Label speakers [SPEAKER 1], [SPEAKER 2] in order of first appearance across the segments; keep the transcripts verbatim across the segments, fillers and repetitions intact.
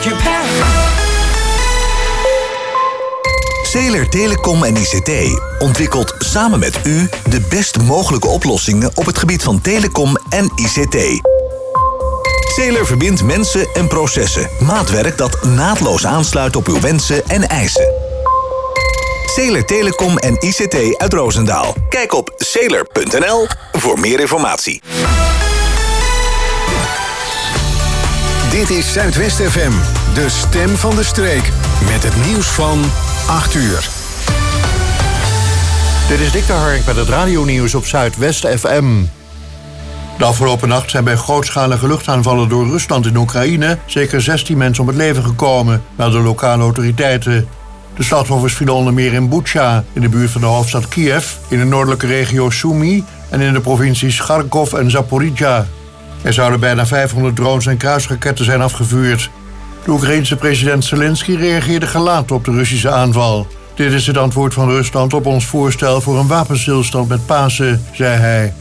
[SPEAKER 1] Japan.
[SPEAKER 2] Zeeler Telecom en I C T ontwikkelt samen met u de best mogelijke oplossingen op het gebied van telecom en I C T. Zeeler verbindt mensen en processen. Maatwerk dat naadloos aansluit op uw wensen en eisen. Zeeler Telecom en I C T uit Roosendaal. Kijk op zeeler punt n l voor meer informatie.
[SPEAKER 3] Dit is Zuidwest F M, de stem van de streek. Met het nieuws van acht uur.
[SPEAKER 4] Dit is Dick de Hark met het radionieuws op Zuidwest F M. De afgelopen nacht zijn bij grootschalige luchtaanvallen door Rusland in Oekraïne zeker zestien mensen om het leven gekomen, melden lokale autoriteiten. De slachtoffers vielen onder meer in Bucha, in de buurt van de hoofdstad Kiev, in de noordelijke regio Sumy en in de provincies Kharkov en Zaporizhzhia. Er zouden bijna vijfhonderd drones en kruisraketten zijn afgevuurd. De Oekraïense president Zelensky reageerde gelaten op de Russische aanval. Dit is het antwoord van Rusland op ons voorstel voor een wapenstilstand met Pasen, zei hij.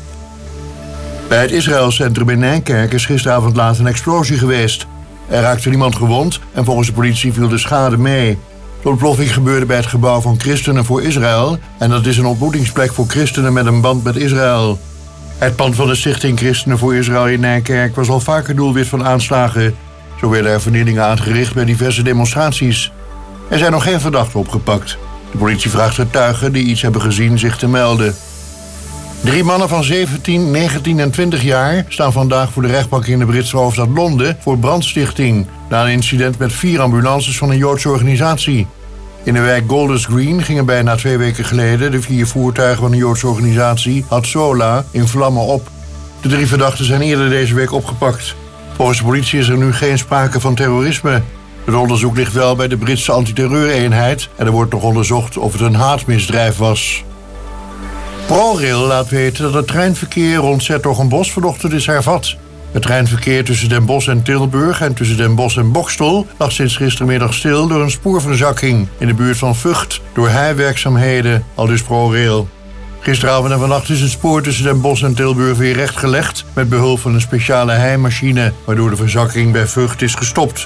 [SPEAKER 4] Bij het Israëlcentrum in Nijkerk is gisteravond laat een explosie geweest. Er raakte niemand gewond en volgens de politie viel de schade mee. De ontploffing gebeurde bij het gebouw van Christenen voor Israël en dat is een ontmoetingsplek voor christenen met een band met Israël. Het pand van de Stichting Christenen voor Israël in Nijkerk was al vaker doelwit van aanslagen. Zo werden er vernielingen aangericht bij diverse demonstraties. Er zijn nog geen verdachten opgepakt. De politie vraagt getuigen die iets hebben gezien zich te melden. Drie mannen van zeventien, negentien en twintig jaar staan vandaag voor de rechtbank in de Britse hoofdstad Londen voor brandstichting, na een incident met vier ambulances van een Joodse organisatie. In de wijk Golders Green gingen bijna twee weken geleden de vier voertuigen van de Joodse organisatie Hatzola in vlammen op. De drie verdachten zijn eerder deze week opgepakt. Volgens de politie is er nu geen sprake van terrorisme. Het onderzoek ligt wel bij de Britse antiterreureenheid en er wordt nog onderzocht of het een haatmisdrijf was. ProRail laat weten dat het treinverkeer rond 's-Hertogenbosch vanochtend is hervat. Het treinverkeer tussen Den Bosch en Tilburg en tussen Den Bosch en Boxtel lag sinds gistermiddag stil door een spoorverzakking in de buurt van Vught door heiwerkzaamheden, aldus ProRail. Gisteravond en vannacht is het spoor tussen Den Bosch en Tilburg weer rechtgelegd met behulp van een speciale heimachine, waardoor de verzakking bij Vught is gestopt.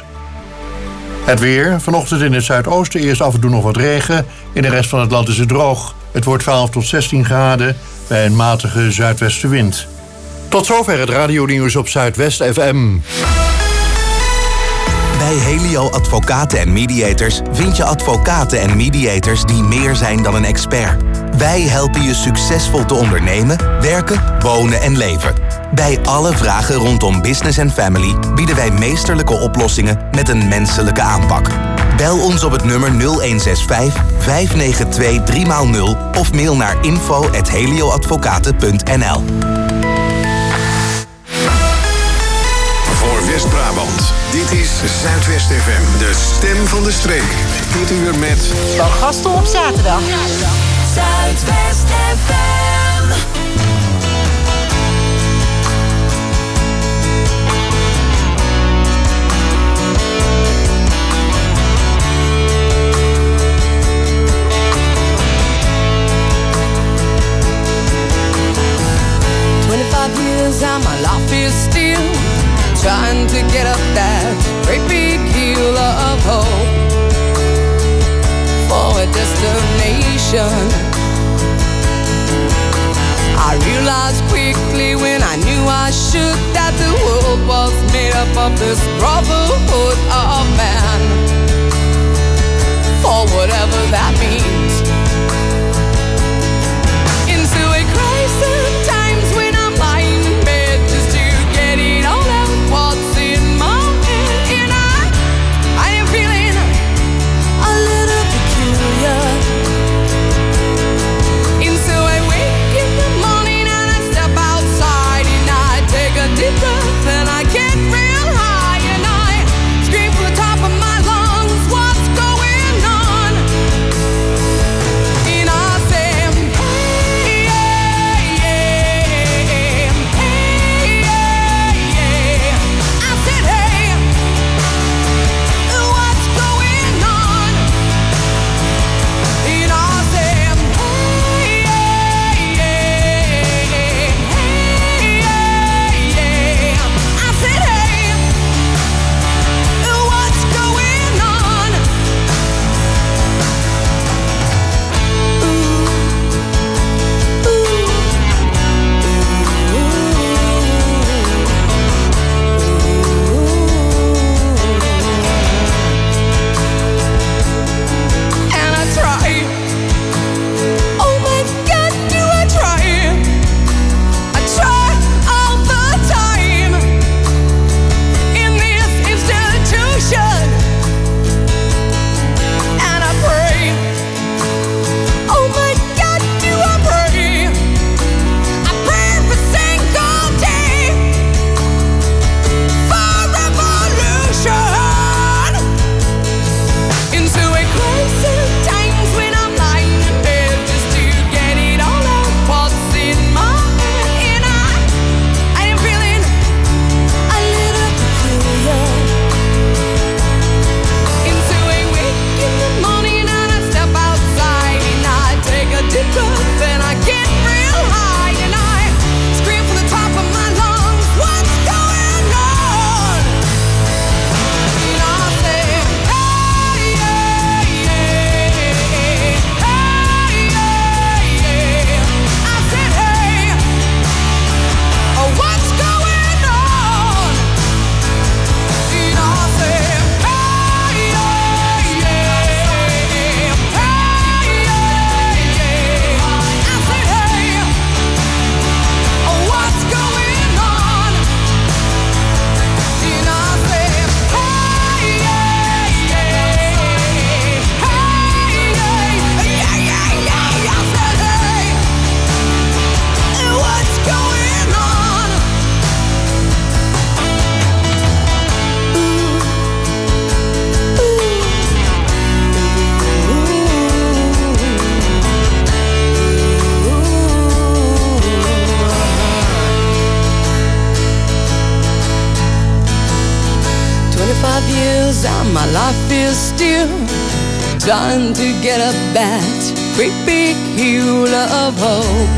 [SPEAKER 4] Het weer, vanochtend in het zuidoosten eerst af en toe nog wat regen, in de rest van het land is het droog. Het wordt twaalf tot zestien graden bij een matige zuidwestenwind. Tot zover het radionieuws op Zuidwest F M.
[SPEAKER 2] Bij Helio Advocaten en Mediators vind je advocaten en mediators die meer zijn dan een expert. Wij helpen je succesvol te ondernemen, werken, wonen en leven. Bij alle vragen rondom business en family bieden wij meesterlijke oplossingen met een menselijke aanpak. Bel ons op het nummer nul een zes vijf, vijf negen twee, drie nul of mail naar info at helioadvocaten punt n l.
[SPEAKER 3] Voor West-Brabant, dit is Zuidwest F M, de stem van de streek. Dit uur met...
[SPEAKER 5] Van Gasten op zaterdag.
[SPEAKER 1] Zuidwest F M.
[SPEAKER 6] twenty-five years and my life is still trying to get up that great big hill of hope for a destination. I realized quickly when I knew I should that the world was made up of this brotherhood of man, for whatever that means. Into a crisis times when I'm lying in bed just to get it all out what's in my head. And I, I am feeling a little peculiar. And so I wake in the morning and I step outside and I take a deep breath and I get real high and I scream from the top of my lungs, what's going on? years and my life is still trying to get up that great big hill of hope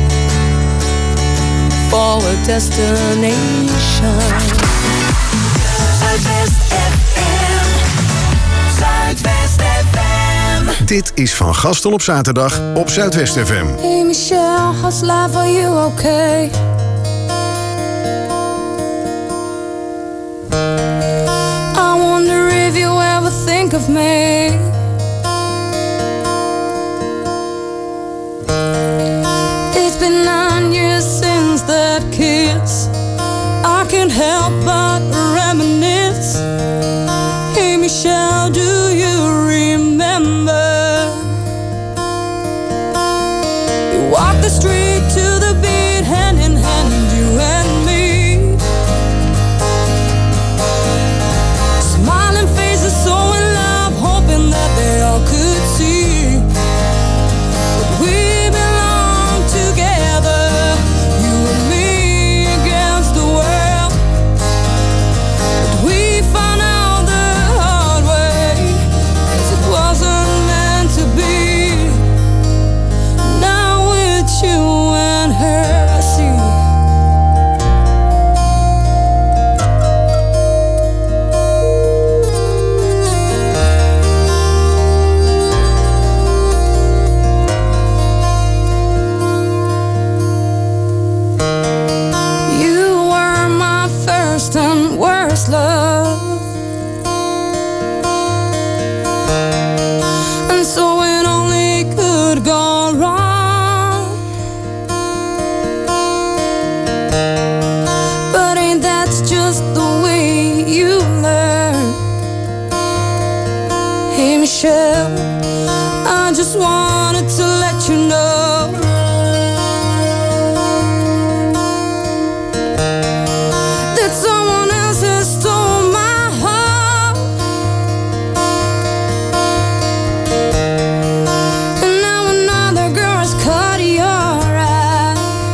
[SPEAKER 6] for a destination.
[SPEAKER 1] Zuidwest F M. Zuidwest F M.
[SPEAKER 3] Dit is Van Gastel op zaterdag op Zuidwest F M.
[SPEAKER 6] Hey Michelle, how's life? Are you okay? I wonder if you ever think of me. It's been nine years since that kiss. I can't help but reminisce. Hey Michelle, do you remember? You walked the street to the beat, hand in hand, you and me. Smiling faces, so in love, hoping that they all could see. But we belong together, you and me against the world. But we found out the hard way, 'cause it wasn't meant to be. Now with you and her, I see. You were my first and worst love, and so it only could go wrong. But ain't that just the way you learn? Hey Michelle, I just wanted to let you know that someone else has stole my heart, and now another girl has cut your eye.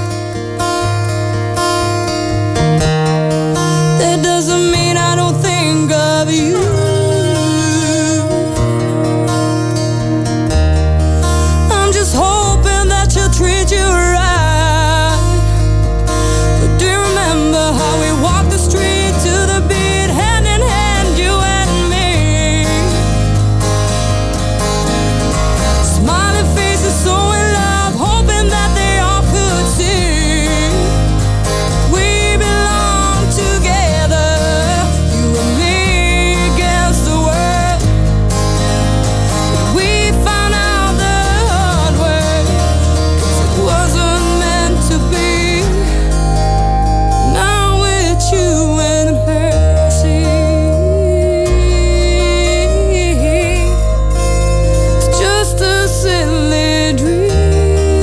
[SPEAKER 6] That doesn't mean I don't think of you. I'm just hoping that you'll treat you right. But do you remember how we walked the street to the beat, hand in hand, you and me? Smiling faces, so in love, hoping that they all could see. We belong together, you and me against the world. But we found out the hard way, 'cause it wasn't meant to be. Now with you and her, see. It's just a silly dream.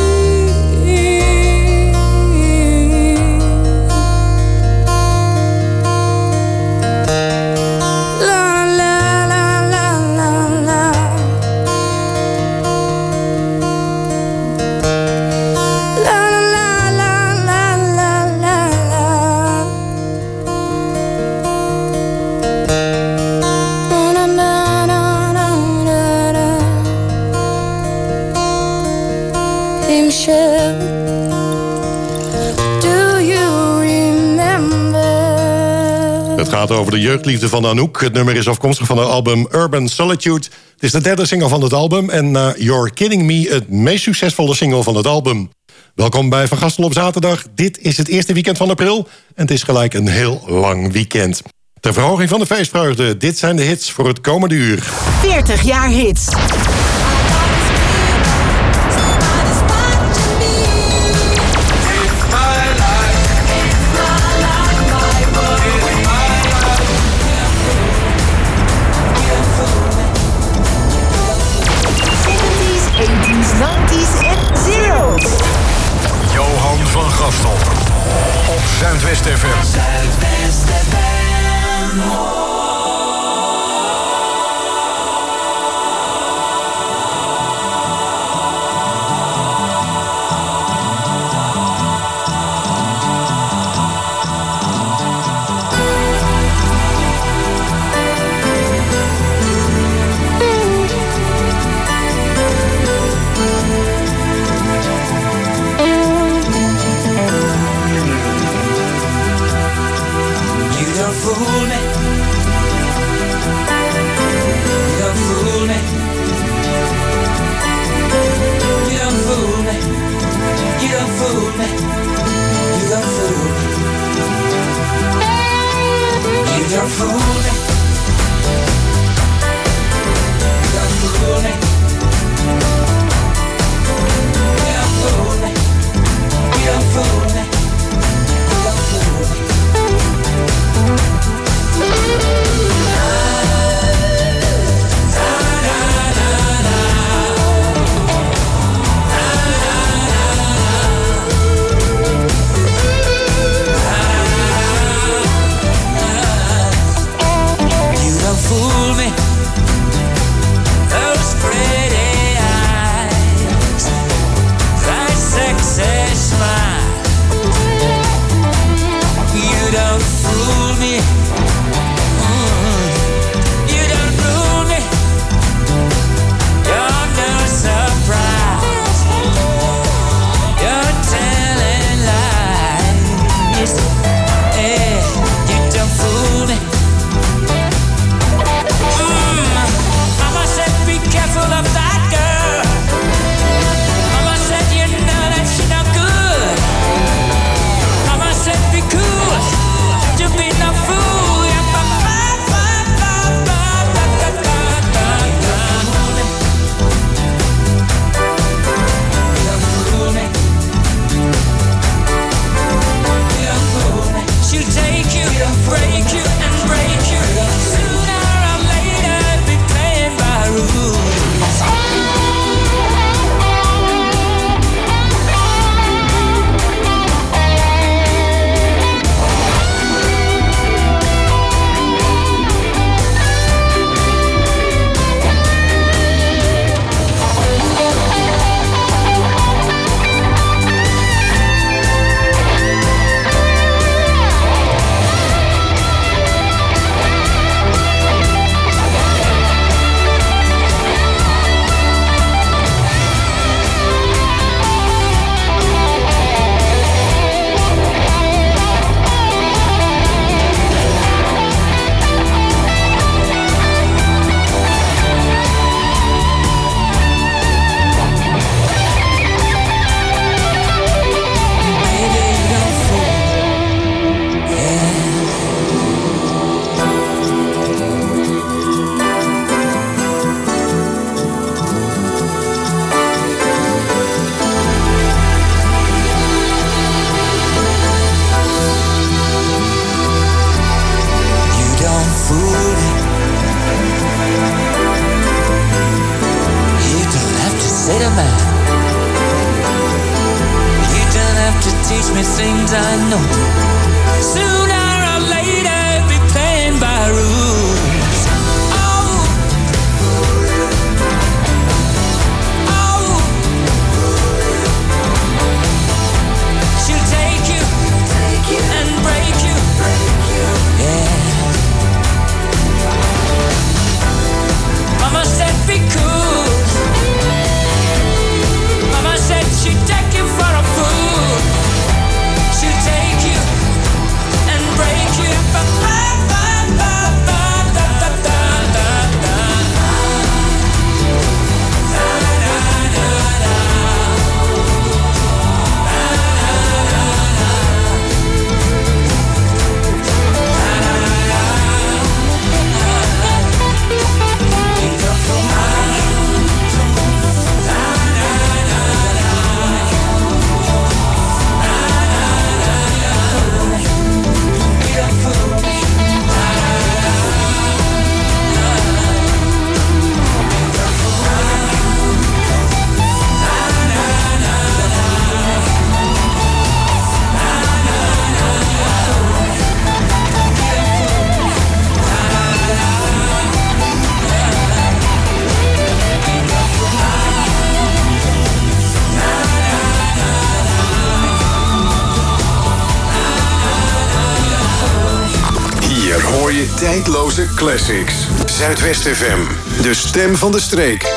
[SPEAKER 6] La la la la la la. La la la la la la la. Na na na na na na. Hey Michelle, do you remember?
[SPEAKER 7] Het gaat over de jeugdliefde van Anouk. Het nummer is afkomstig van het album Urban Solitude. Het is de derde single van het album en na You're Kidding Me het meest succesvolle single van het album. Welkom bij Van Gastel op zaterdag. Dit is het eerste weekend van april en het is gelijk een heel lang weekend. Ter verhoging van de feestvreugde, dit zijn de hits voor het komende uur.
[SPEAKER 5] veertig jaar hits.
[SPEAKER 8] eighties, nineties en zeros.
[SPEAKER 3] Johan van Gastel op Zuidwest F M.
[SPEAKER 1] Zuidwest F M. don't fool me. You don't fool me. You don't fool me. You don't fool me. You don't fool me. You don't fool me. You don't fool me. You don't fool me. You don't fool me. You don't fool me. Fool me, those pretty eyes, that sexy smile. You don't fool me. Mm. You don't fool me. You're no surprise. You're telling lies. Hey, you don't fool me. Careful of that girl. Mama said you know that she no good. Mama said be cool to be no fool. Yeah, ba ba ba ba ba ba ba ba ba. You don't fool me. You don't fool me. She'll take you, break you, and break you. Sooner or later, be playing by rules.
[SPEAKER 3] Tijdloze classics. Zuidwest F M, de stem van de streek.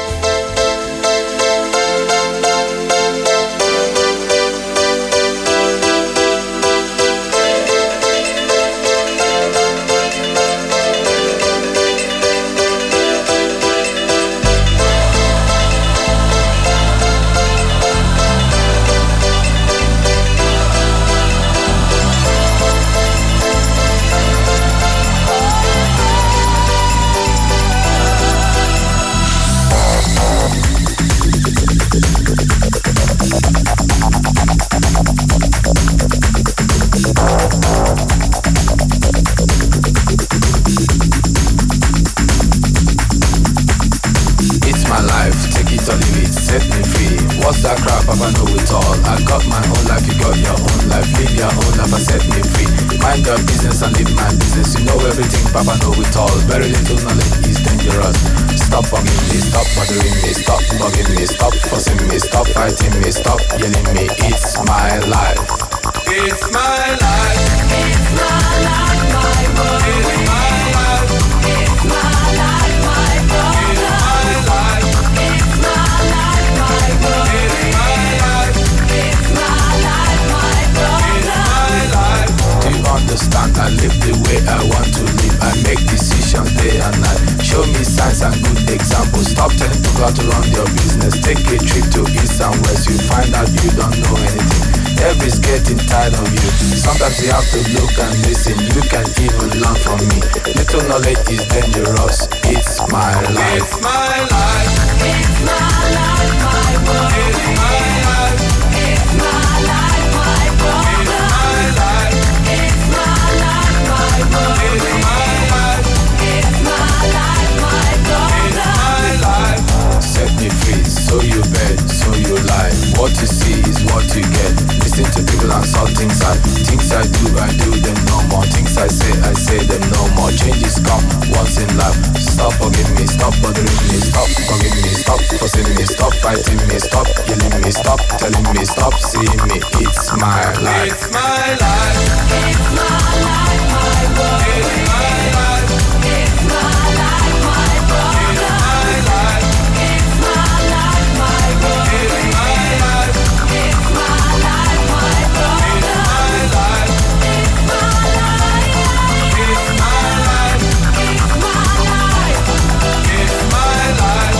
[SPEAKER 9] that crap, Papa know it all. I got my own life, you got your own life. Live your own life, I set me free. Mind your business and live my business. You know everything, Papa know it all. Very little knowledge is dangerous. Stop bugging me, stop bothering me, stop bugging me, stop fussing me, stop fighting me, stop yelling me. It's my life. It's my life. It's my life, my world. It's my life. It's my life, my world. It's my life. It's my life, my world. It's my life. It's my life, my world. It's my life. Do you understand? I live the way I want to live. I make decisions day and night. Show me signs and good examples. Stop telling people how to run your business. Take a trip to east and west. You find out you don't know anything. Everybody's getting tired of you. Sometimes you have to look and listen. You can even learn from me. Little knowledge is dangerous. It's my life. It's my life. It's my life, my world. It's my life. It's my life, my world. It's my life. It's my life, my world. It's my life. It's my life, my world. It's my life. Set me free, so you bet, so you lie. What you see is what you get. Listen to people and saw things I Things I do, I do them no more. Things I say, I say them no more. Changes come once in life. Stop bugging me, stop bothering me, stop bugging me, stop fussing me, stop fighting me, stop yelling me, stop telling me, stop seeing me. It's my life. It's my life. It's my life, my world. It's my life. It's my life, my world. It's my life. It's my life, my world. It's my life. It's my life, my world. It's my life. It's my life. It's my life. It's my life. It's my life.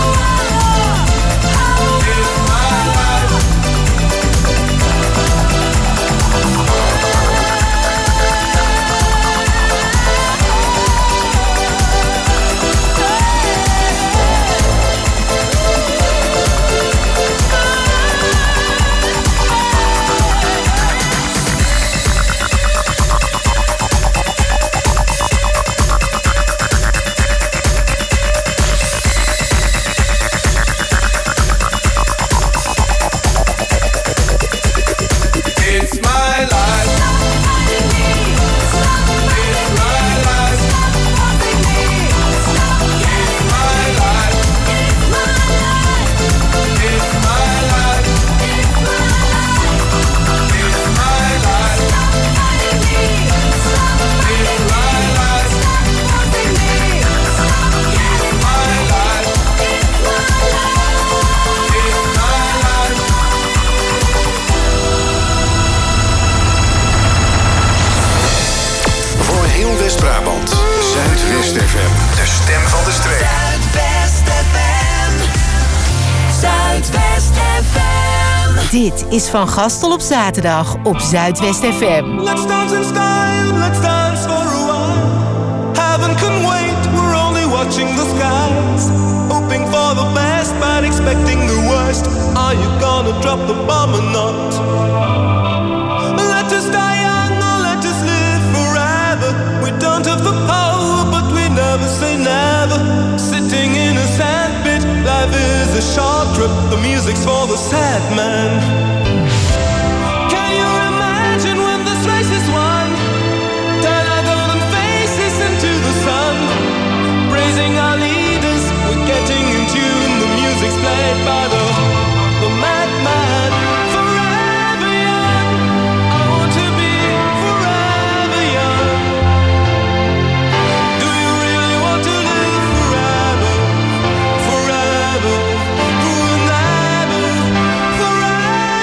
[SPEAKER 9] It's my life.
[SPEAKER 5] Dit is Van Gastel op zaterdag op Zuidwest F M.
[SPEAKER 10] Let's dance in style, let's dance for a while. Heaven can wait, we're only watching the skies. Hoping for the best, but expecting the worst. Are you gonna drop the bomb or not? Let us die young or let us live forever. We don't have the power, but we never say never. Sitting in a sandpit, life is a short trip. The music's for the sad man. Can you imagine when this race is won? Turn our golden faces into the sun. Praising our leaders, we're getting in tune. The music's played by the, the madman. Forever young, I want to be forever young. Do you really want to live forever? Forever, forever, forever.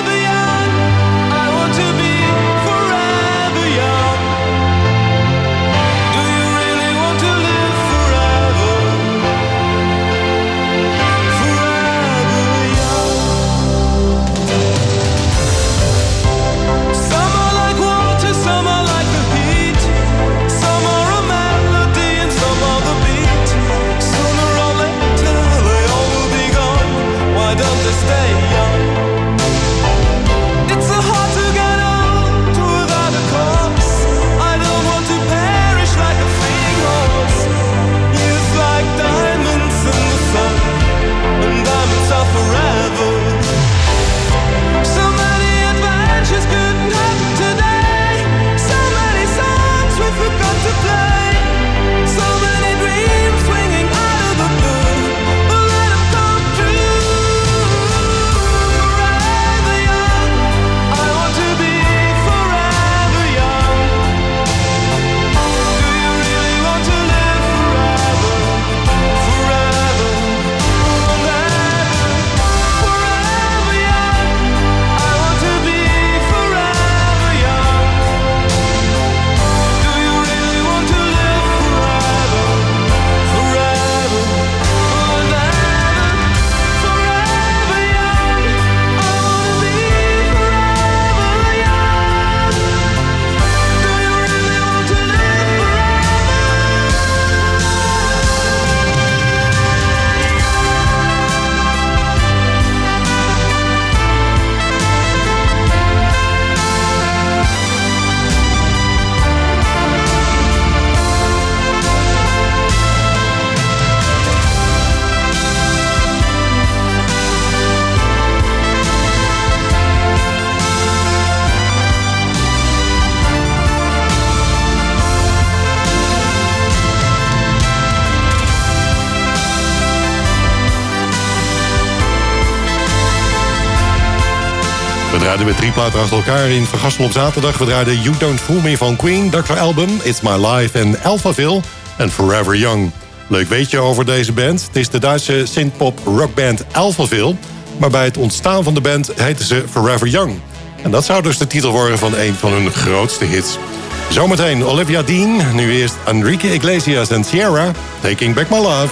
[SPEAKER 7] draaiden weer drie platen achter elkaar in Vergassel op zaterdag. We draaiden You Don't Fool Me van Queen, doctor Alban, It's My Life en Alphaville en Forever Young. Leuk weetje over deze band. Het is de Duitse synthpop rockband Alphaville, maar bij het ontstaan van de band heten ze Forever Young. En dat zou dus de titel worden van een van hun grootste hits. Zometeen Olivia Dean, nu eerst Enrique Iglesias en Sierra, Taking Back My Love.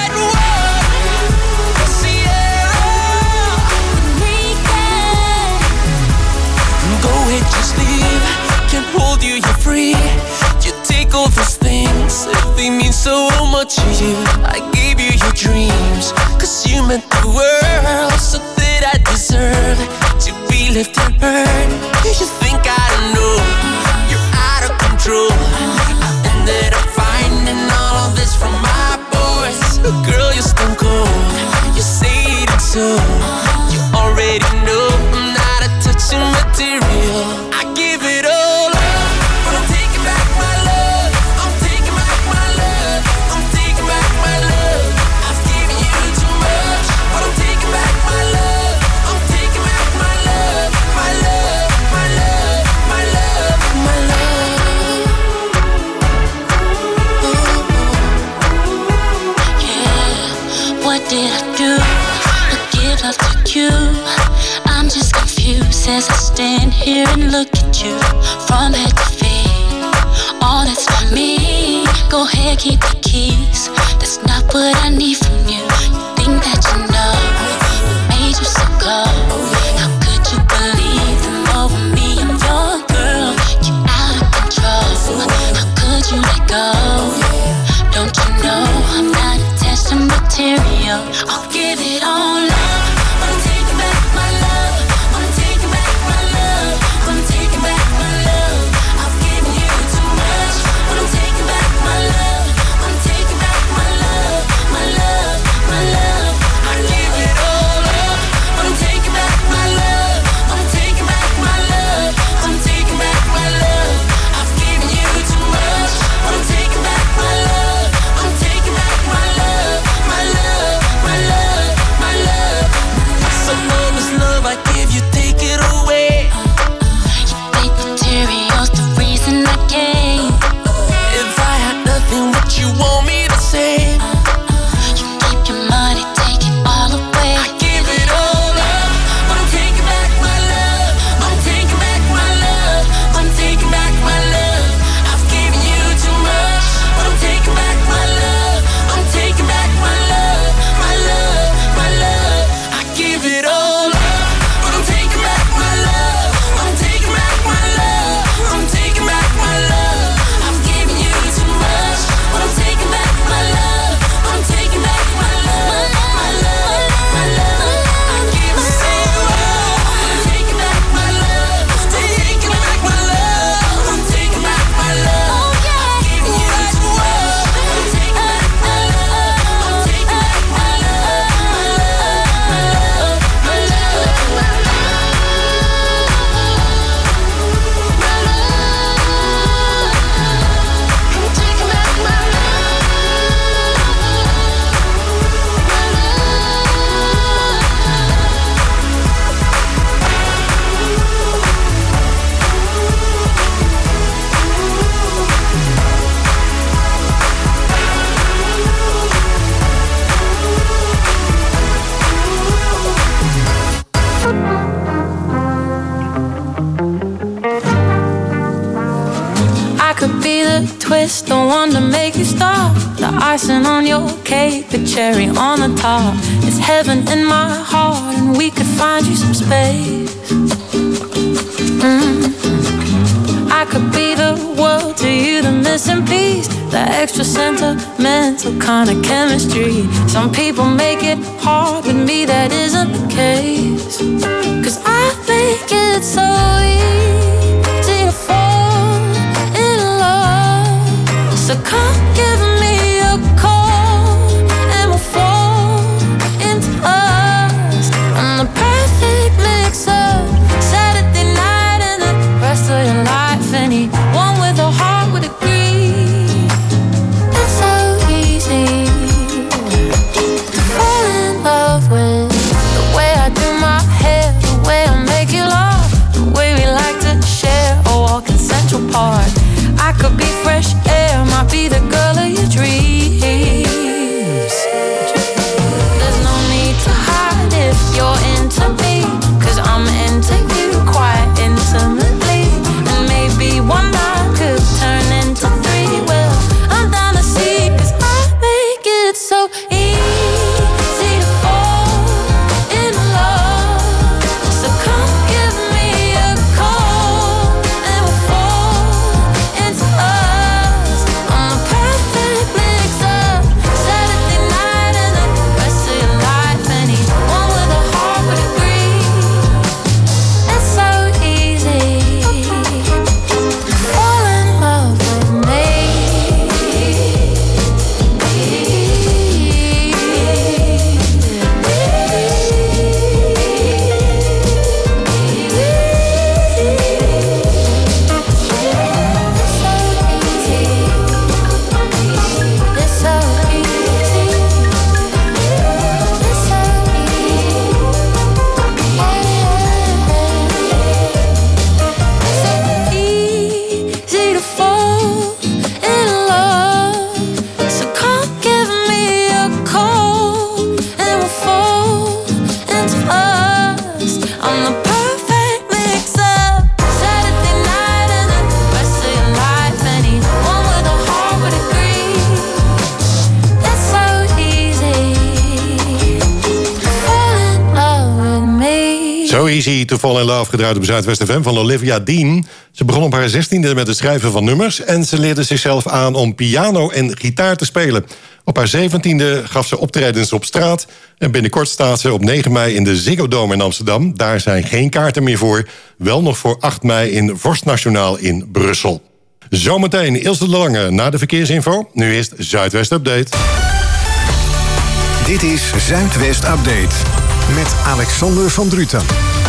[SPEAKER 11] Free. You take all those things, if they mean so much to you. I gave you your dreams, cause you meant the world. So that I deserve to be left and burned. Do you think I don't know? You're out of control. I ended up finding all of this from my boys. Girl, you're stone cold. You say it so. You already know I'm not a touching material. I give it all up.
[SPEAKER 12] I'm just confused as I stand here and look at you from head to feet. All that's for me. Go ahead, keep the keys. That's not what I need from you. You think that you know what made you so cold? How could you believe them over me? I'm your girl. You're out of control. How could you let go? Don't you know I'm not attached to material? I'll give it all up.
[SPEAKER 13] twist, the one to make you stop. The icing on your cake, the cherry on the top. It's heaven in my heart, and we could find you some space. Mm. I could be the world to you, the missing piece, the extra sentimental kind of chemistry. Some people make it hard, with me that isn't the case. 'Cause I think it's so easy to fall in love. So come give me a call, and we'll fall into us. I'm the perfect mix of Saturday night and the rest of your life. Anyone with a heart would agree. It's so easy to fall in love with the way I do my hair, the way I make you laugh,
[SPEAKER 7] Easy to Fall in Love, gedraaid op Zuidwest F M van Olivia Dean. Ze begon op haar zestiende met het schrijven van nummers en ze leerde zichzelf aan om piano en gitaar te spelen. Op haar zeventiende gaf ze optredens op straat en binnenkort staat ze op negen mei in de Ziggo Dome in Amsterdam. Daar zijn geen kaarten meer voor, wel nog voor acht mei in Vorst Nationaal in Brussel. Zometeen Ilse de Lange na de verkeersinfo. Nu eerst Zuidwest Update.
[SPEAKER 3] Dit is Zuidwest Update met Alexander van Druten.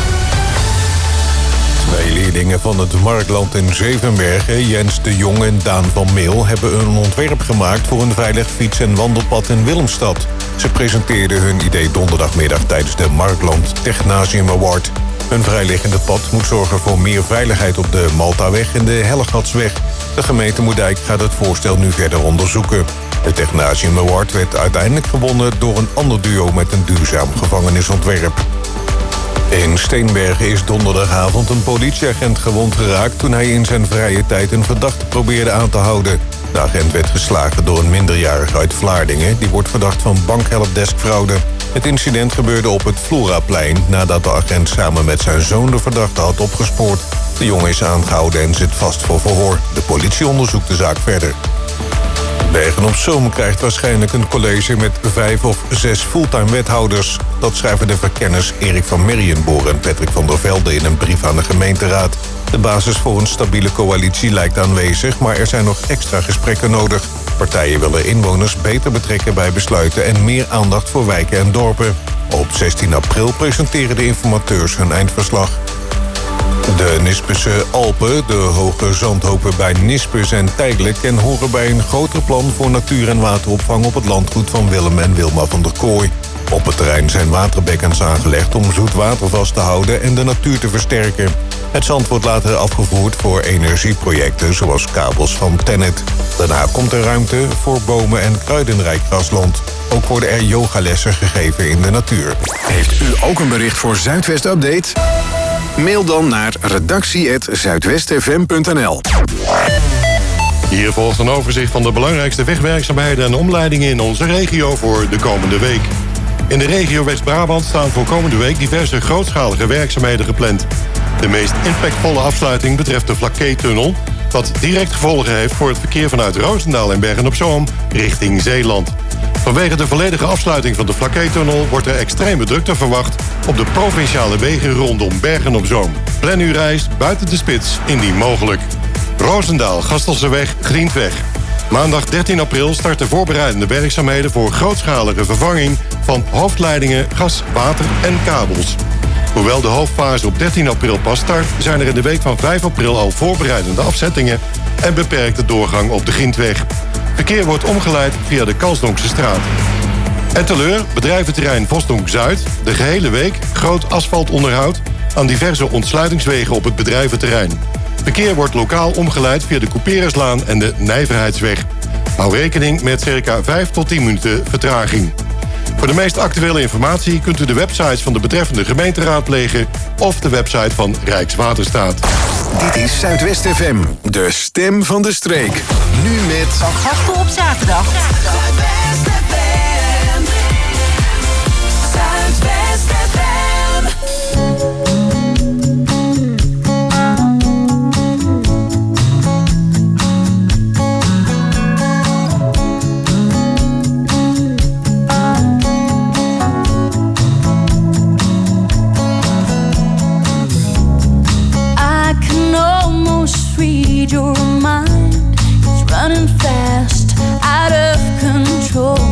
[SPEAKER 14] Twee leerlingen van het Marktland in Zevenbergen, Jens de Jong en Daan van Meel, hebben een ontwerp gemaakt voor een veilig fiets- en wandelpad in Willemstad. Ze presenteerden hun idee donderdagmiddag tijdens de Marktland Technasium Award. Hun vrijliggende pad moet zorgen voor meer veiligheid op de Maltaweg en de Hellegatsweg. De gemeente Moerdijk gaat het voorstel nu verder onderzoeken. De Technasium Award werd uiteindelijk gewonnen door een ander duo met een duurzaam gevangenisontwerp. In Steenbergen is donderdagavond een politieagent gewond geraakt toen hij in zijn vrije tijd een verdachte probeerde aan te houden. De agent werd geslagen door een minderjarige uit Vlaardingen. Die wordt verdacht van bankhelpdeskfraude. Het incident gebeurde op het Floraplein nadat de agent samen met zijn zoon de verdachte had opgespoord. De jongen is aangehouden en zit vast voor verhoor. De politie onderzoekt de zaak verder. Bergen op Zoom krijgt waarschijnlijk een college met vijf of zes fulltime wethouders. Dat schrijven de verkenners Erik van Merienboer en Patrick van der Velde in een brief aan de gemeenteraad. De basis voor een stabiele coalitie lijkt aanwezig, maar er zijn nog extra gesprekken nodig. Partijen willen inwoners beter betrekken bij besluiten en meer aandacht voor wijken en dorpen. Op zestien april presenteren de informateurs hun eindverslag. De Nispese Alpen, de hoge zandhopen bij Nispe, zijn tijdelijk en horen bij een groter plan voor natuur- en wateropvang op het landgoed van Willem en Wilma van der Kooi. Op het terrein zijn waterbekkens aangelegd om zoet water vast te houden en de natuur te versterken. Het zand wordt later afgevoerd voor energieprojecten zoals kabels van Tennet. Daarna komt er ruimte voor bomen en kruidenrijk grasland. Ook worden er yogalessen gegeven in de natuur.
[SPEAKER 3] Heeft u ook een bericht voor Zuidwest Update? Mail dan naar redactie apenstaartje zuidwestfm punt n l.
[SPEAKER 7] Hier volgt een overzicht van de belangrijkste wegwerkzaamheden en omleidingen in onze regio voor de komende week. In de regio West-Brabant staan voor komende week diverse grootschalige werkzaamheden gepland. De meest impactvolle afsluiting betreft de Vlakke-tunnel, wat direct gevolgen heeft voor het verkeer vanuit Roosendaal en Bergen-op-Zoom richting Zeeland. Vanwege de volledige afsluiting van de Vlakke-tunnel wordt er extreme drukte verwacht op de provinciale wegen rondom Bergen-op-Zoom. Plan uw reis buiten de spits indien mogelijk. Roosendaal, Gastelseweg, Griendweg. Maandag dertien april starten voorbereidende werkzaamheden voor grootschalige vervanging van hoofdleidingen, gas, water en kabels. Hoewel de hoofdfase op dertien april pas start, zijn er in de week van vijf april al voorbereidende afzettingen en beperkte doorgang op de Griendweg. Verkeer wordt omgeleid via de Kalsdonkse straat. En teleur, bedrijventerrein Vosdonk-Zuid, de gehele week groot asfaltonderhoud aan diverse ontsluitingswegen op het bedrijventerrein. Verkeer wordt lokaal omgeleid via de Couperuslaan en de Nijverheidsweg. Hou rekening met circa vijf tot tien minuten vertraging. Voor de meest actuele informatie kunt u de websites van de betreffende gemeente raadplegen of de website van Rijkswaterstaat.
[SPEAKER 3] Dit is Zuidwest F M, de stem van de streek. Nu met...
[SPEAKER 5] Van Gastel op zaterdag.
[SPEAKER 6] Zuidwest F M. Zuidwest F M.
[SPEAKER 13] I can almost read your mind. It's running fast, out of control.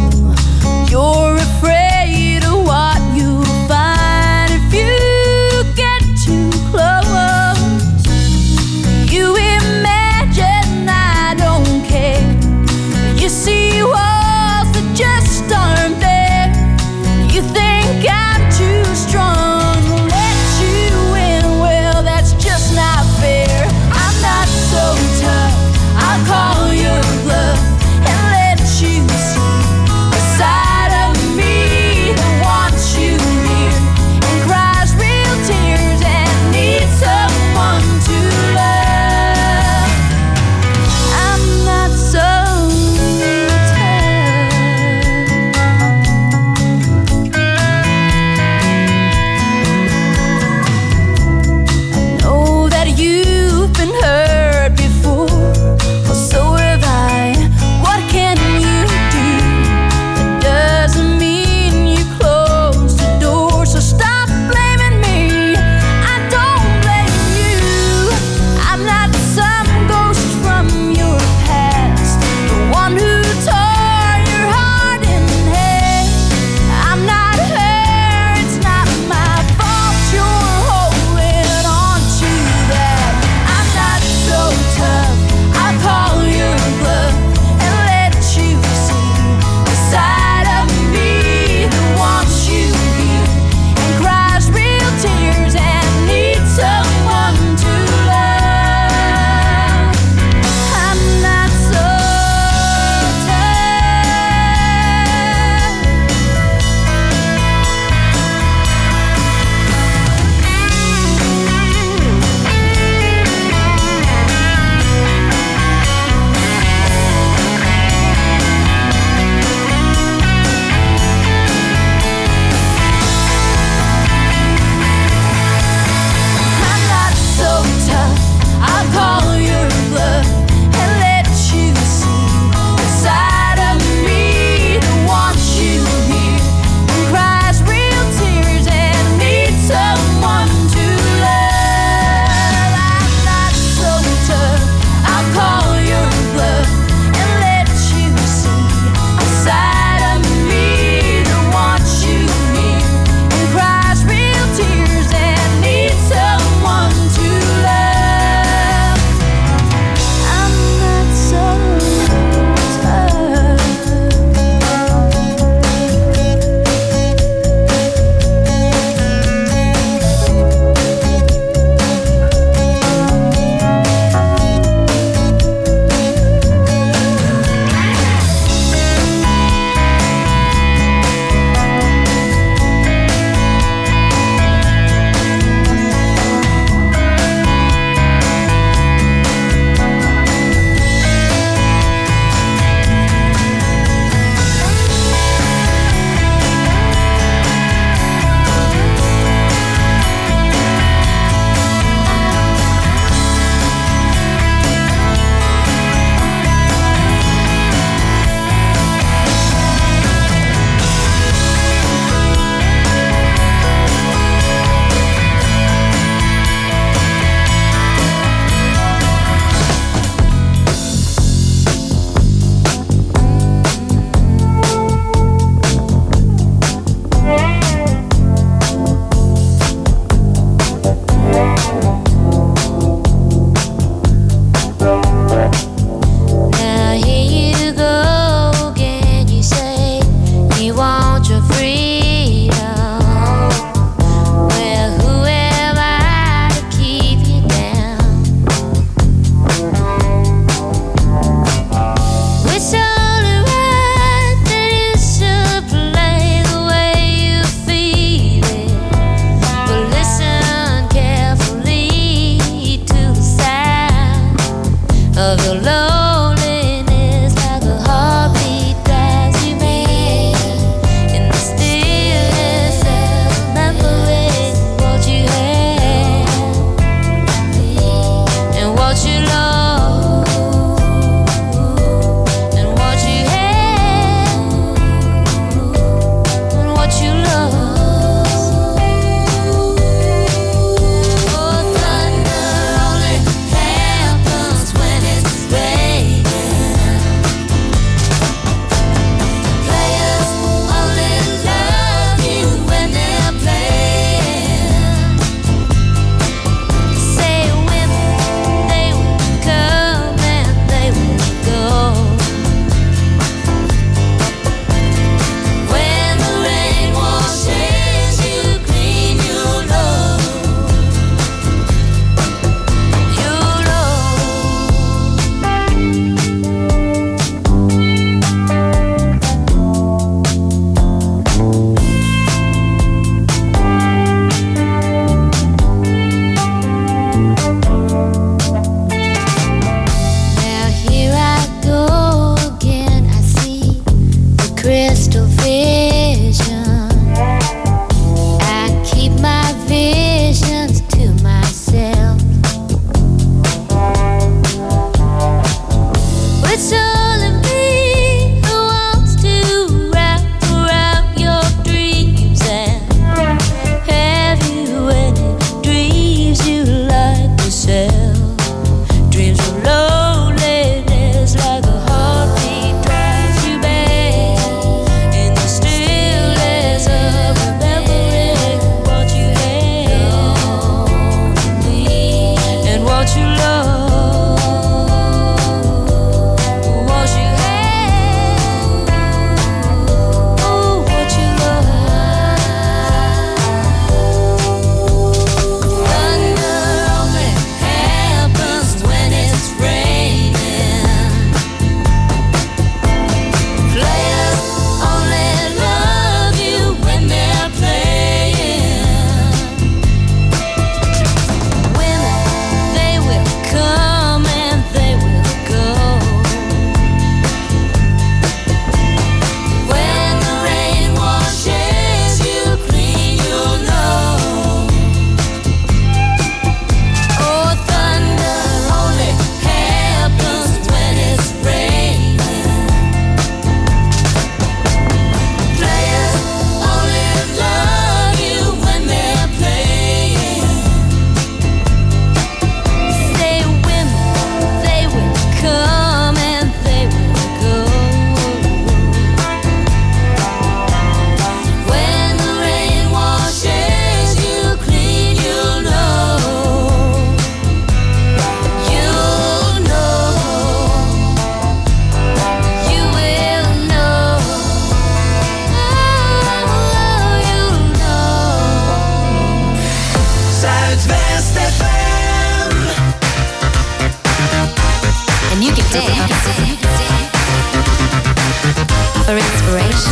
[SPEAKER 13] for inspiration.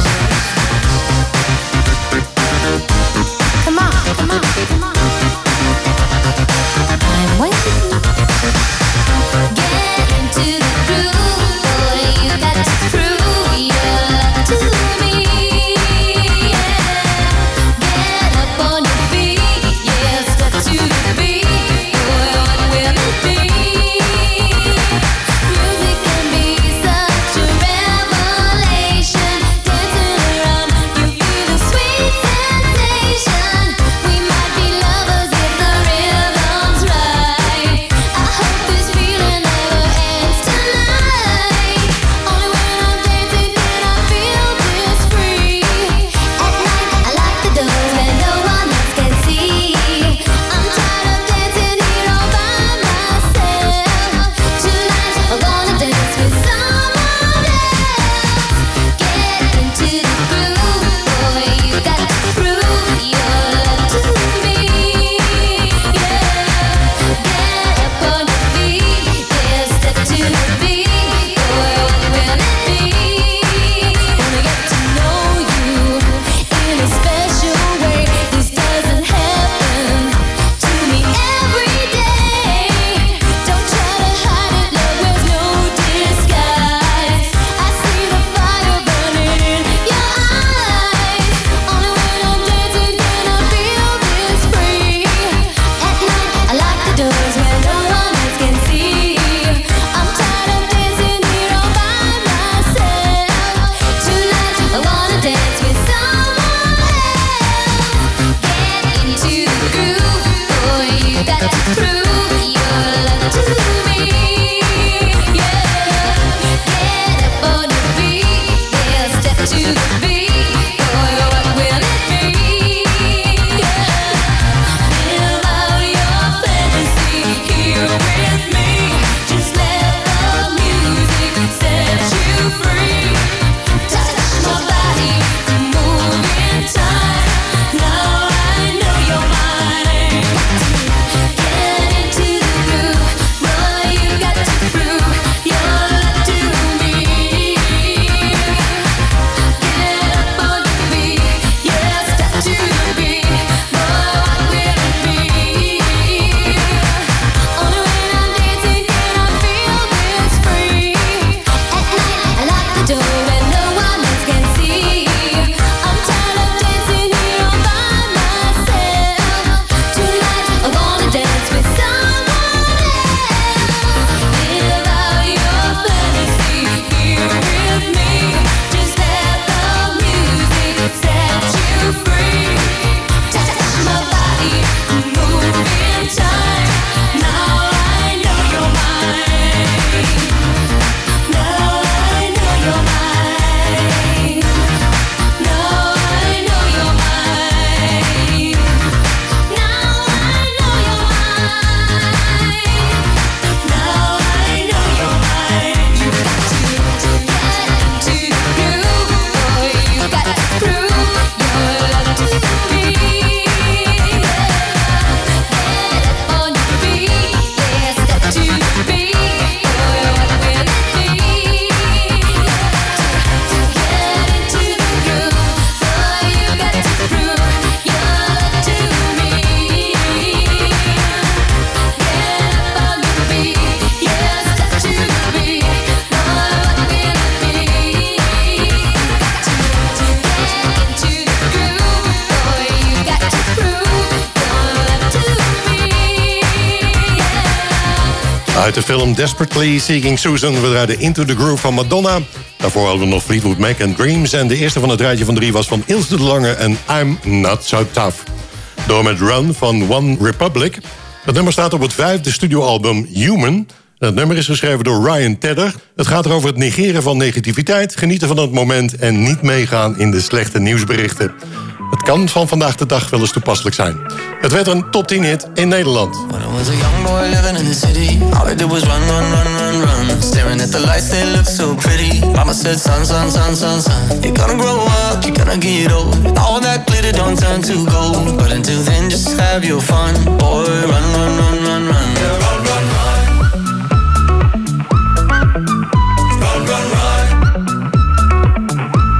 [SPEAKER 13] Come on, come on, come on. I'm waiting. Get into the groove, boy. You got to prove your love to me. Yeah. Get up on your feet, yeah. Step to the beat, boy. What will it be? Music can be such a revelation. Dancing around, you feel the sweet sensation. We might be lovers if the rhythm's right. I hope this feeling never ends tonight. Only when I'm dancing can I feel this free. At night I lock the doors where no one else can see. I'm tired of dancing here all by myself. Tonight I'm gonna dance with someone else. Get into the groove, boy. You got to prove your love to me. Yeah. Get up on your feet, yeah. Step to the beat, boy. What will it be? Wanna get to know you in a special way. This doesn't happen to me every day. Don't try to hide it, love wears no disguise. I see the fire burning in your eyes. Only when I'm dancing can I feel this free. At night I lock the doors where no one else can see. I'm tired of dancing here all by myself. Tonight I wanna dance with someone else. Get into the groove, boy. You got to prove your love to me. Yeah. Get up on your feet, yeah. Step to the beat, boy. What will it be? Yeah. Live out your fantasy here with me. Just let the music set you free. Touch my body, move in time. Now I know you're mine. Get into the groove, boy. You got to prove your love to me. Get up on your feet, yeah. Step to the beat, boy. What will it be? Only when I'm dancing can I feel this free. At night I lock the door where no one else can see. I'm tired of dancing here all by myself. Tonight I wanna dance with someone else. Live out your fantasy here with me. Just let the music set you free. Touch my body, move in time. Now I know you're mine. Now I know you're mine. Now I know you're mine. Now I know you're mine. Now I know you're mine. You got to get into the groove, boy. You got to prove your love to me. Yeah. Get up on your feet, yeah. Step to the beat, boy. What will it be? Get into the groove, boy. You got to prove your love to me. Get up on your feet, yeah. Step to the beat, boy. What will it be? Got to get into the groove, boy. You got to prove your love to me. Yeah.
[SPEAKER 7] Uit de film Desperately Seeking Susan, we draaiden Into the Groove van Madonna. Daarvoor hadden we nog Fleetwood Mac en Dreams. En de eerste van het rijtje van drie was van Ilse de Lange en I'm Not So Tough. Door met Run van One Republic. Het nummer staat op het vijfde studioalbum Human. Het nummer is geschreven door Ryan Tedder. Het gaat erover het negeren van negativiteit, genieten van het moment en niet meegaan in de slechte nieuwsberichten. Het kan van vandaag de dag wel eens toepasselijk zijn. Het werd een top tien hit in Nederland.
[SPEAKER 11] When I was a young boy living in the city, all I did was run, run, run, run, run. Staring at the lights, they look so pretty. Mama said, son, son, son, son, son, you're gonna grow up, you're gonna get old. All that glitter don't turn to gold. But until then, just have your fun. Boy, run, run, run, run, run. Yeah, run, run, run. Run, run, run.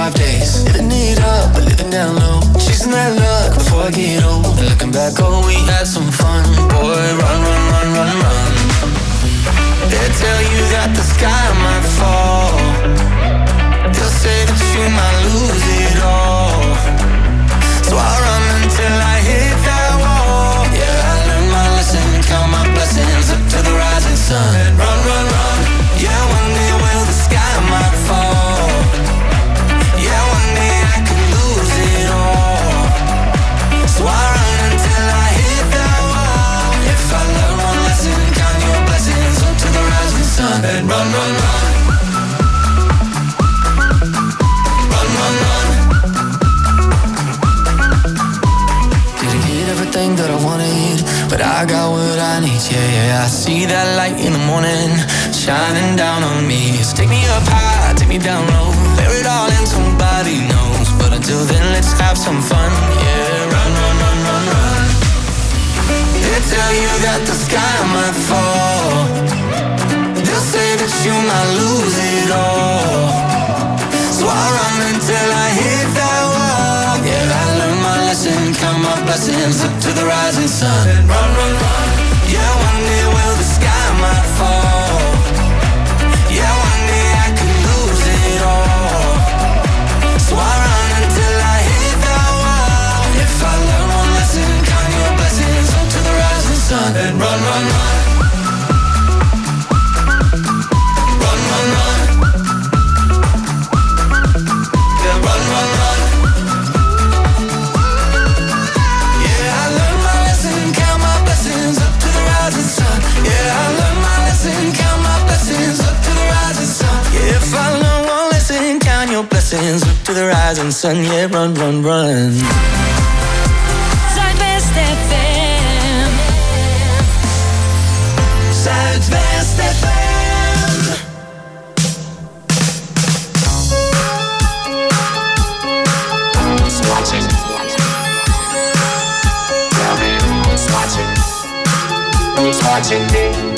[SPEAKER 11] five days. Living it up, but living down low. Chasing that luck before I get old. And looking back, oh, we had some fun. Boy, run, run, run, run, run. They tell you that the sky might fall. They'll say that you might lose it all. So I run until I hit that wall. Yeah, I learned my lesson, count my blessings up to the rising sun. And run, run, run. Yeah, one day will the sky might fall. Yeah, one day I could lose it all. So I run until I hit that wall. If I learn one lesson, count your blessings up to the rising sun. And run, run, run. Run, run, run. Didn't get everything that I wanted, but I got what I need, yeah, yeah. I see that light in the morning, shining down on me. So take me up high, take me down low, bear it all in, somebody knows. But until then, let's have some fun, yeah. Run, run, run, run, run. They tell you that the sky might fall. They'll say that you might lose it all. So I run until I hit that wall. Yeah, I learned my lesson, count my blessings up to the rising sun. And run, run, run. Yeah, one day will the sky might fall. Yeah, one day I could lose it all. So I run until I hit that wall. If I learn one lesson, count your blessings up to the rising sun. And run, run, run. Run, run, run. Yeah, run, run, run. Yeah, I learned my lesson, count my blessings up to the rising sun. Yeah, I learned my lesson, count my blessings up to the rising sun. Yeah, if I learn one lesson, count your blessings up to the rising sun. Yeah, run, run, run.
[SPEAKER 13] Zuidwest F M.
[SPEAKER 11] Zuidwest F M.
[SPEAKER 15] Who's watching? Tell me who's watching? Who's watching me?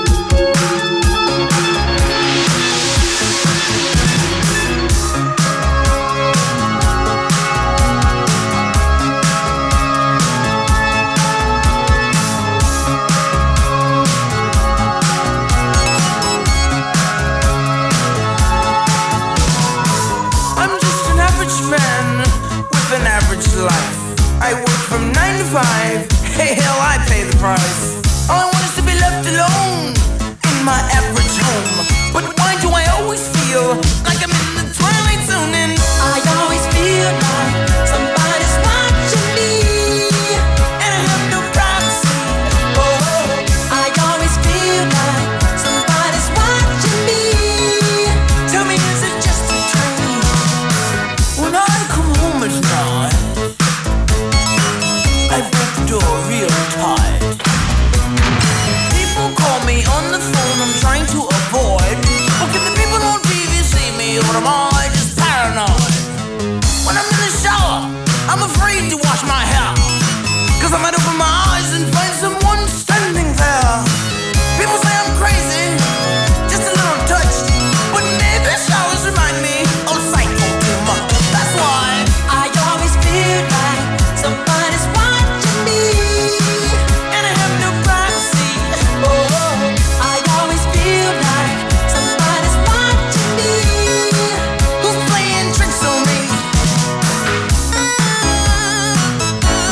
[SPEAKER 16] An average life. I work from nine to five. Hey, hell, I pay the price. All I want is to be left alone in my average home. But why do I always feel like I'm in the twilight zone? And I always feel like somebody's watching me, and I have no privacy. Oh, I always feel like somebody's watching me. Tell me, is it just a dream? When I come home at night, I break the door real tight. People call me on the phone, I'm trying to avoid. But can the people on T V see me, or am I just paranoid? When I'm in the shower, I'm afraid to wash my hair, 'cause I might open my eyes and find someone standing there. People say I'm crazy, just a little touched, but maybe showers remind me of psycho too much. That's why I always feel like somebody's watching me, and I have no privacy. Oh, I always feel like somebody's watching me. Who's playing tricks on me?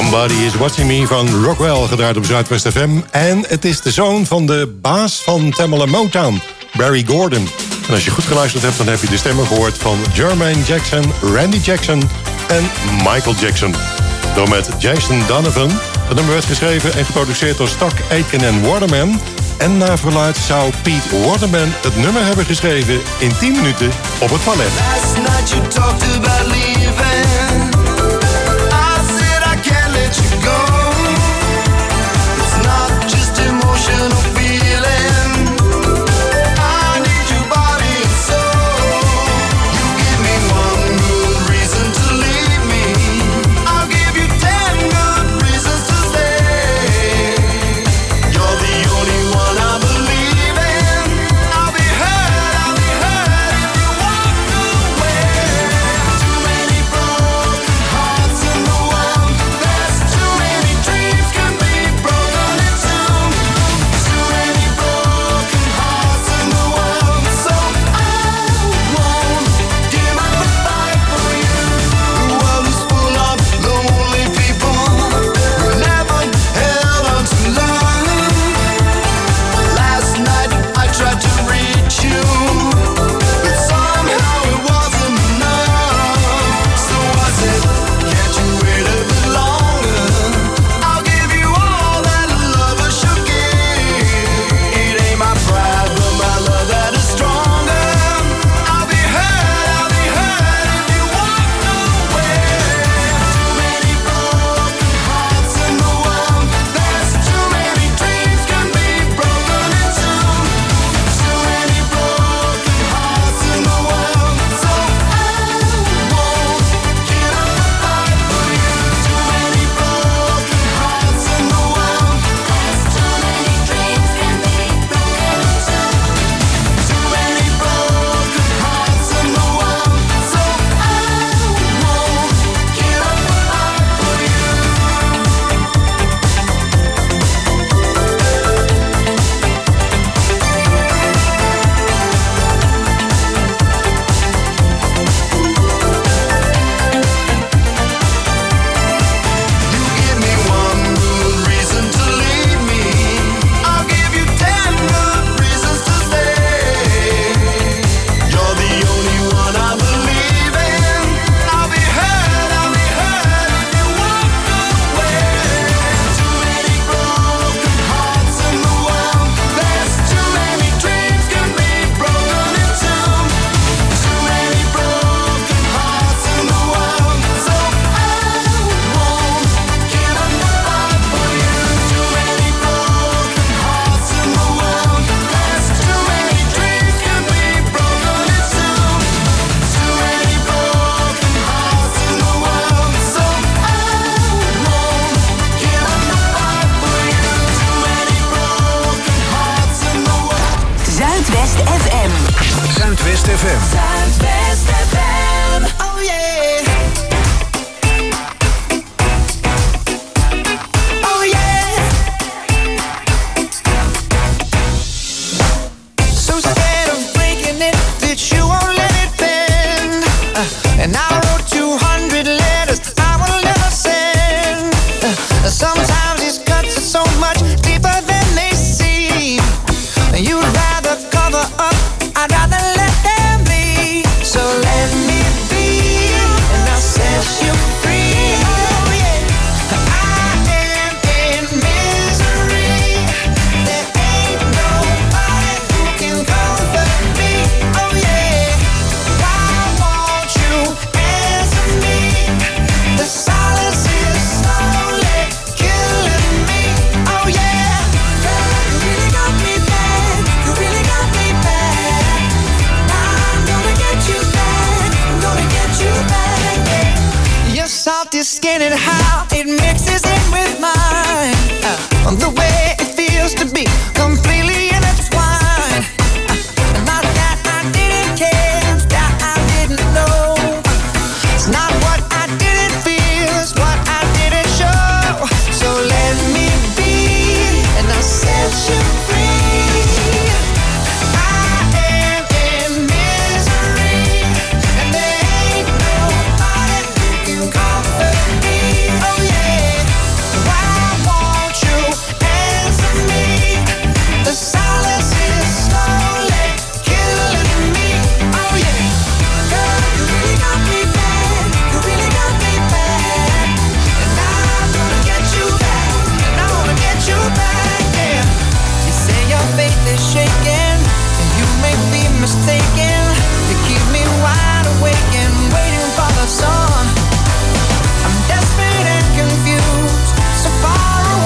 [SPEAKER 7] Somebody is Watching Me van Rockwell, gedraaid op Zuidwest F M. En het is de zoon van de baas van Tamela Motown, Barry Gordon. En als je goed geluisterd hebt, dan heb je de stemmen gehoord van Jermaine Jackson, Randy Jackson en Michael Jackson. Door met Jason Donovan. Het nummer werd geschreven en geproduceerd door Stock, Aitken en Waterman. En naar verluidt zou Pete Waterman het nummer hebben geschreven in tien minuten op het toilet.
[SPEAKER 10] Last night you talked about leaving. I said I can't let you go. It's not just emotional feeling. I need your body and soul. You give me one good reason to leave me. I'll give you ten good reasons to stay. You're the only one I believe in. I'll be hurt, I'll be hurt if you walk away. Too many broken hearts in the world. There's too many dreams can be broken in two. Too many broken hearts in the world. So I won't give up the fight for you. The world is full of lonely people who never held on to love. Last night I tried to reach you, but somehow it wasn't enough. So I said, can't you wait a bit longer? I'll give you all that a lover should give. It ain't my pride, but my love that is stronger. I'll be hurt, I'll be hurt if you walk away. Too many broken hearts in the world. There's too many dreams can be broken in two. Too many broken hearts in the world. So I won't give up the fight for you. Too many broken hearts in the world. There's too many dreams can be broken in two. Too many broken hearts in the world. So I won't give up the fight for you. You give me one good reason to leave me. I'll give you ten good reasons to stay. You're the only one I believe in. I'll be hurt, I'll be hurt if you walk away. Too many broken hearts in the world. There's too many dreams can be broken in two. Too many broken hearts in the world. So I won't give up the fight for you. Too many broken hearts in the world. There's too many dreams can be broken in two. Too many broken hearts in the world. So I won't give up the fight for you. Too many broken hearts in the world.
[SPEAKER 8] Zuidwest F M.
[SPEAKER 3] Zuidwest F M.
[SPEAKER 8] Zuidwest F M.
[SPEAKER 10] Oh yeah. Oh yeah. So scared of breaking it that you won't let it bend. Uh, and I wrote two hundred letters I will never send. Uh, sometimes